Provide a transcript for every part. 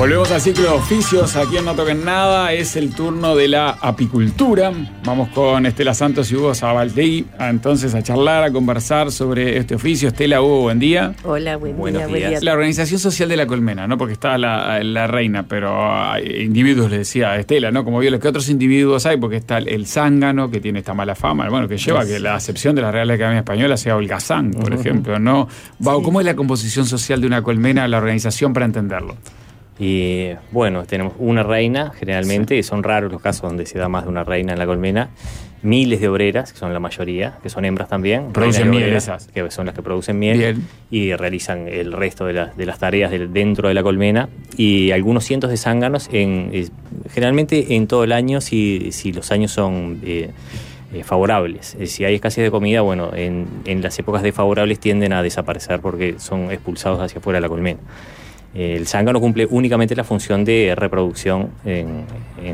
Volvemos al ciclo de oficios, aquí en No Toquen Nada, es el turno de la apicultura. Vamos con Estela Santos y Hugo Zabaltegui entonces a charlar, a conversar sobre este oficio. Estela, Hugo, buen día. Hola, buen día. La Organización Social de la Colmena, ¿no? Porque está la reina, pero hay individuos, le decía Estela, ¿no? Como vio, ¿qué otros individuos hay? Porque está el zángano, que tiene esta mala fama, bueno, que lleva a que la acepción de la Real Academia Española sea holgazán, por ejemplo, ¿no? Bau, ¿cómo es la composición social de una colmena, la organización, para entenderlo? Y bueno, tenemos una reina generalmente, y son raros los casos donde se da más de una reina en la colmena, miles de obreras, que son la mayoría, que son hembras también. Producen miel obreras, esas. Que son las que producen miel. Bien. Y realizan el resto de las tareas dentro de la colmena. Y algunos cientos de zánganos, generalmente en todo el año, si los años son favorables. Si hay escasez de comida, bueno, en las épocas desfavorables tienden a desaparecer porque son expulsados hacia afuera de la colmena. El zángano cumple únicamente la función de reproducción en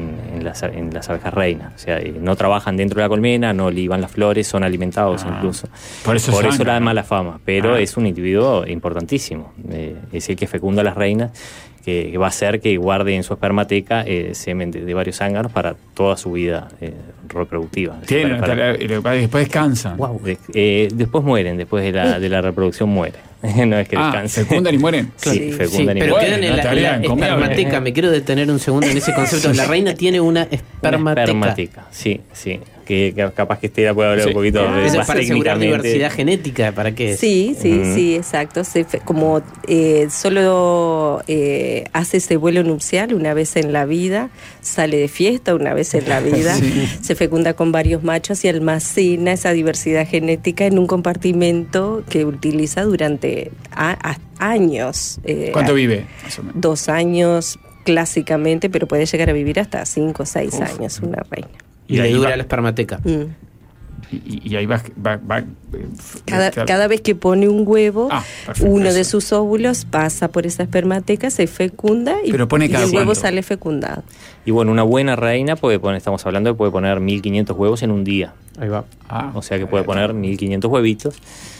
las abejas reinas. O sea, no trabajan dentro de la colmena, no liban las flores, son alimentados incluso. Por eso le da mala fama, pero es un individuo importantísimo. Es el que fecunda a las reinas, que va a hacer que guarde en su espermateca semen de varios zánganos para toda su vida reproductiva. Después descansan. Wow. Después mueren, después de la reproducción mueren. No es que descansen. ¿Fecundan y mueren? Sí, fecundan y pero mueren. quedan en la espermateca. Me quiero detener un segundo en ese concepto. La reina tiene una espermateca. Espermateca, sí. Que capaz que Estela puede hablar un poquito más más para asegurar diversidad genética, ¿para qué es? Sí, exacto. Como solo hace ese vuelo nupcial una vez en la vida, sale de fiesta una vez en la vida, se fecunda con varios machos y almacena esa diversidad genética en un compartimento que utiliza durante años. ¿Cuánto vive? Más o menos. 2 años clásicamente, pero puede llegar a vivir hasta 5 o 6 años una reina. Y le dura la espermateca. Y ahí va cada vez que pone un huevo, uno de sus óvulos pasa por esa espermateca, se fecunda y el huevo sale fecundado. Y bueno, una buena reina puede poner, estamos hablando de puede poner 1.500 huevos en un día. Ahí va. O sea que puede poner 1.500 huevitos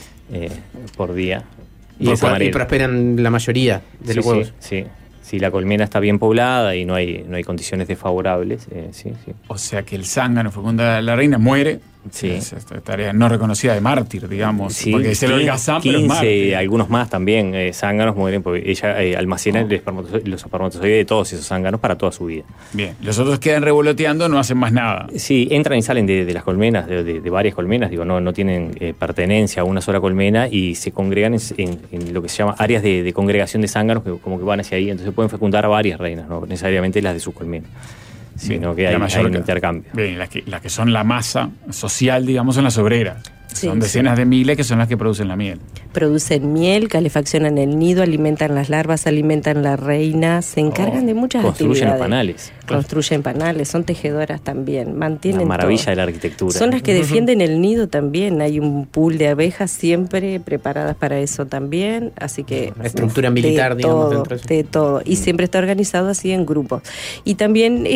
por día. Y prosperan la mayoría de los huevos. Sí. Si la colmena está bien poblada y no hay condiciones desfavorables, sí. O sea que el zángano fecunda a la reina, muere. Sí. Esta tarea no reconocida de mártir, digamos. Sí, porque es el holgazán, pero es mártir. Algunos más también, zánganos mueren porque ella almacena los espermatozoides de todos esos zánganos para toda su vida. Bien, los otros quedan revoloteando, no hacen más nada. Sí, entran y salen de las colmenas, de varias colmenas, no tienen pertenencia a una sola colmena y se congregan en lo que se llama áreas de congregación de zánganos, que como que van hacia ahí, entonces pueden fecundar a varias reinas, no necesariamente las de su colmena. Sino que hay un intercambio. Bien, las que son la masa social, digamos, son las obreras. Son decenas de miles que son las que producen la miel. Producen miel, calefaccionan el nido, alimentan las larvas, alimentan la reina, se encargan de muchas actividades. Construyen panales, son tejedoras también, mantienen la maravilla todo. De la arquitectura. Son las que defienden el nido también, hay un pool de abejas siempre preparadas para eso también, así que... Una estructura militar, digamos, dentro de eso. De todo, y siempre está organizado así en grupos. Y también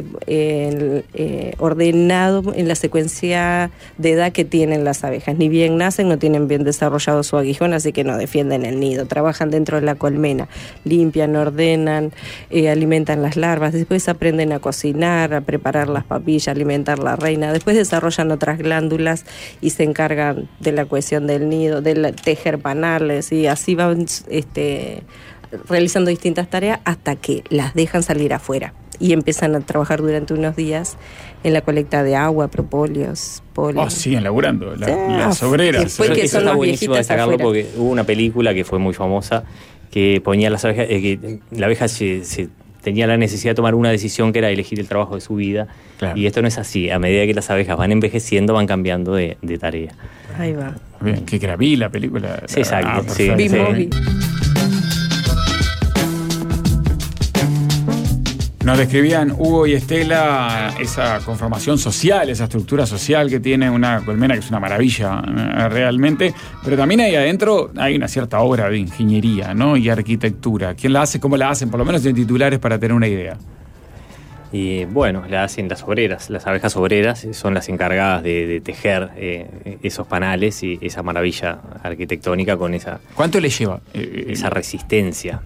ordenado en la secuencia de edad que tienen las abejas. Ni bien nacen, no tienen bien desarrollado su aguijón, así que no defienden el nido. Trabajan dentro de la colmena, limpian, ordenan, alimentan las larvas, después aprenden a cocinar, a preparar las papillas, alimentar la reina, después desarrollan otras glándulas y se encargan de la cohesión del nido, de tejer panales, y así van realizando distintas tareas hasta que las dejan salir afuera y empiezan a trabajar durante unos días en la colecta de agua, propóleos, polen. Siguen laburando las obreras. Que eso está buenísimo destacarlo porque hubo una película que fue muy famosa que ponía las abejas, que la abeja se tenía la necesidad de tomar una decisión que era elegir el trabajo de su vida. Claro. Y esto no es así. A medida que las abejas van envejeciendo, van cambiando de tarea. Ahí va. Bien, que era vi la película. Sí, exacto. Sí. Nos describían Hugo y Estela esa conformación social, esa estructura social que tiene una colmena, que es una maravilla realmente, pero también ahí adentro hay una cierta obra de ingeniería, ¿no? Y arquitectura. ¿Quién la hace? ¿Cómo la hacen? Por lo menos en titulares para tener una idea. Y bueno, la hacen las obreras. Las abejas obreras son las encargadas de tejer esos panales y esa maravilla arquitectónica con esa... ¿Cuánto le lleva? Esa resistencia.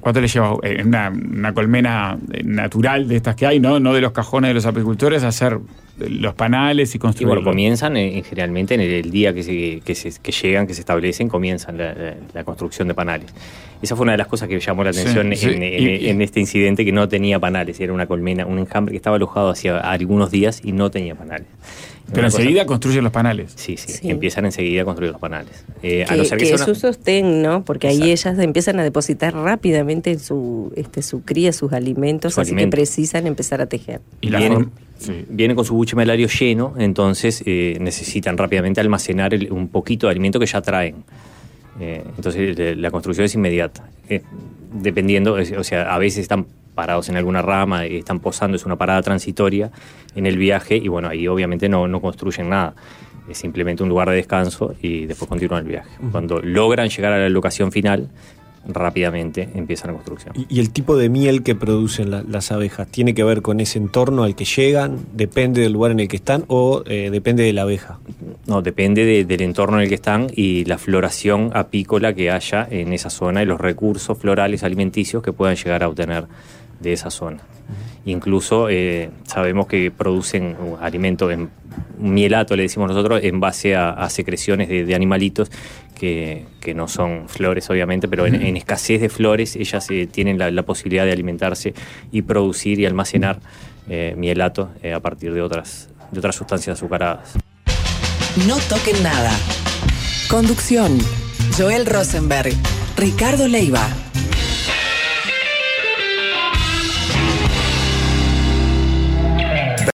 ¿Cuánto le lleva una colmena natural de estas que hay, no de los cajones de los apicultores, a hacer los panales y construir? Y bueno, comienzan generalmente en el día que llegan, que se establecen, comienzan la construcción de panales. Esa fue una de las cosas que llamó la atención en este incidente, que no tenía panales. Era una colmena, un enjambre que estaba alojado hacía algunos días y no tenía panales. Pero enseguida construyen los panales. Sí, empiezan enseguida a construir los panales. A no ser que es su sostén, ¿no? Porque ahí ellas empiezan a depositar rápidamente en su cría, sus alimentos, así que precisan empezar a tejer. Y vienen con su buche malario lleno, entonces necesitan rápidamente almacenar un poquito de alimento que ya traen. Entonces la construcción es inmediata. Dependiendo, o sea, a veces están parados en alguna rama, están posando, es una parada transitoria en el viaje, y bueno, ahí obviamente no construyen nada. Es simplemente un lugar de descanso y después continúan el viaje. Cuando logran llegar a la locación final, rápidamente empiezan la construcción. ¿Y el tipo de miel que producen las abejas tiene que ver con ese entorno al que llegan? ¿Depende del lugar en el que están o depende de la abeja? No, depende del entorno en el que están y la floración apícola que haya en esa zona y los recursos florales alimenticios que puedan llegar a obtener de esa zona. Incluso sabemos que producen alimento en mielato, le decimos nosotros, en base a secreciones de animalitos que no son flores, obviamente, pero en escasez de flores ellas tienen la posibilidad de alimentarse y producir y almacenar mielato a partir de otras sustancias azucaradas. No toquen nada. Conducción: Joel Rosenberg, Ricardo Leiva.